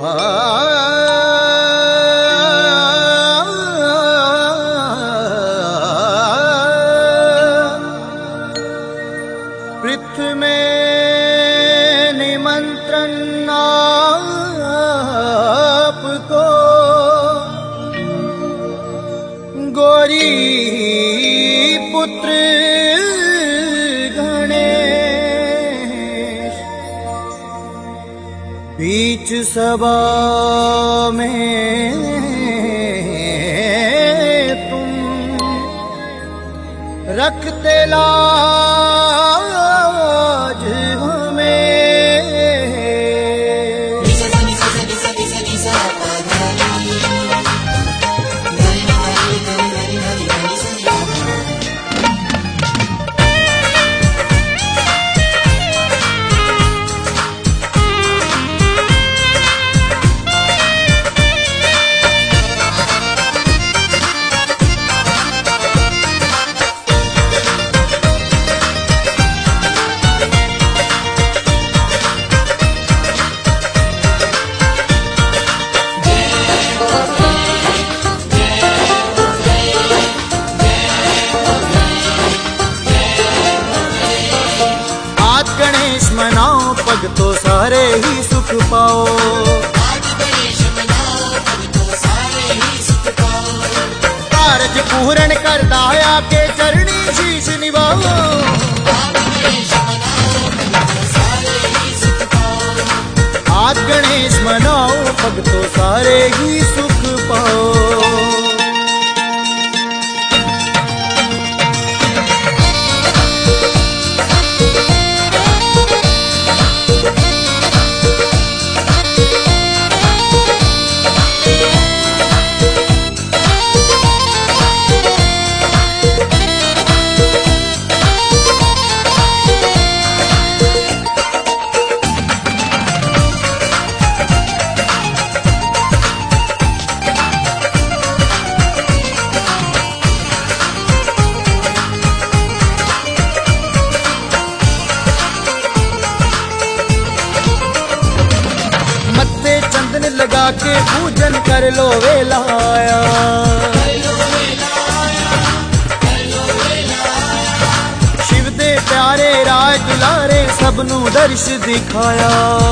पृथ्वी में निमंत्रण आपको, गौरी पुत्र गणेश, बीच सभा में तुम रखते लाज हमें। गणेश मनाओ भगतो सारे ही सुख पाओ। आज गणेश मनाओ भगतो सारे ही सुख पाओ। कारज पूर्ण करता आके चरणी शीश निभाओ। आज गणेश मनाओ भगतो सारे ही सुख पाओ। आज गणेश मनाओ भगतो सारे ही सुख पाओ। लगा के पूजन कर लो वेला आया। शिव दे प्यारे राज दुलारे सबनू दर्श दिखाया।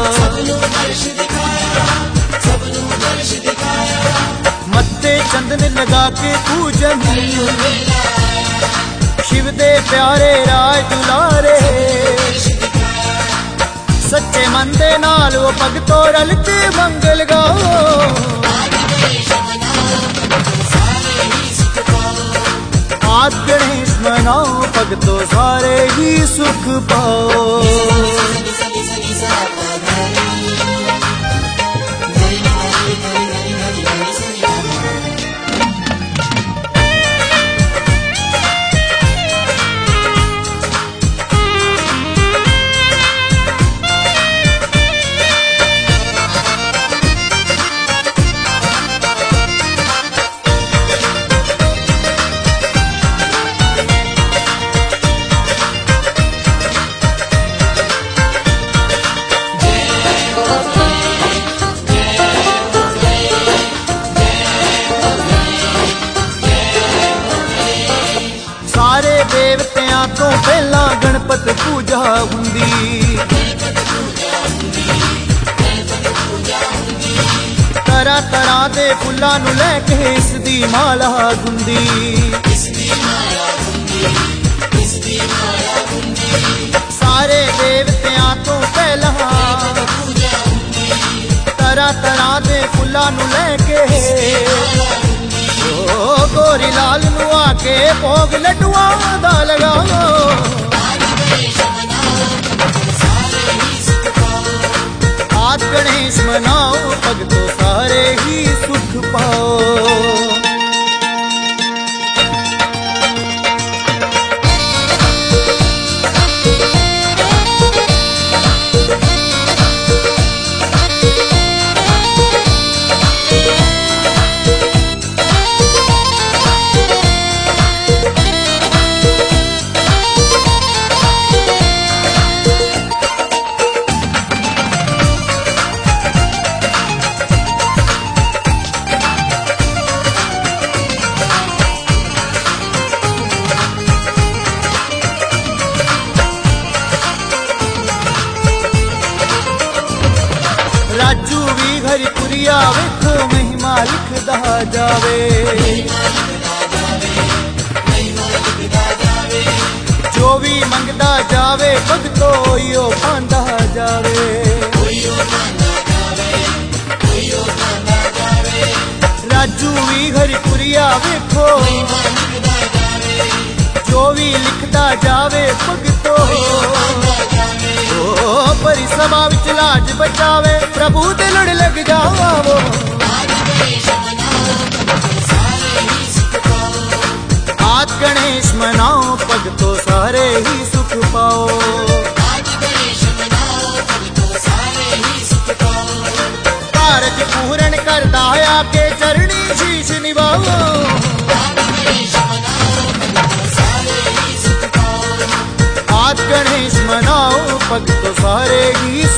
मत्थे चंदन लगा के पूजन शिव दे प्यारे राज दुलारे। सच्चे मन दे नाल वो भगतो रल के मंगल गाओ। आज गणेश मनाओ भगतो सारे ही सुख पाओ। सारे देवतियां तो पहला गणपत पूजा हुंदी। तरह तरह दे फुल्लां नू लैके इस दी माला गुंदी। सारे देवतियां तो पहला तरह तरह दे फुल्लां नू लैके गोरी लाल नू आके भोग लड्डुआ दा लगाओ। आज गणेश मनाओ भगतो सारे ही सुख पाओ। ਕੁਰੀਆ ਵੇਖੋ ਮਹਿਮਾ ਲਿਖਦਾ ਜਾਵੇ। ਜੋ ਵੀ ਮੰਗਦਾ ਜਾਵੇ ਭਗਤੋ ਓਯੋ ਪਾਂਦਾ ਜਾਵੇ। ਰਾਜੂ ਵੀ ਹਰੀਪੁਰੀਆ ਵੇਖੋ ਜੋ ਵੀ ਲਿਖਦਾ ਜਾਵੇ ਭਗਤੋ ਭਰੀ ਸਭਾ ਵਿੱਚ ਲਾਜ ਬਚਾਵੇ ਪ੍ਰਭੂ ਦੇ ਲੜ ਲੱਗ ਜਾਵੋ। ਆਦ ਗਣੇਸ਼ ਮਨਾਓ ਭਗਤੋ ਸਾਰੇ ਹੀ ਸੁਖ ਪਾਓ। ਕਾਰਜ ਪੂਰਨ ਕਰਦਾ ਆ ਕੇ ਚਰਣੀ ਸ਼ੀਸ਼ ਨਿਵਾਓ। आद गणेश मनाओ भगतो सारे ही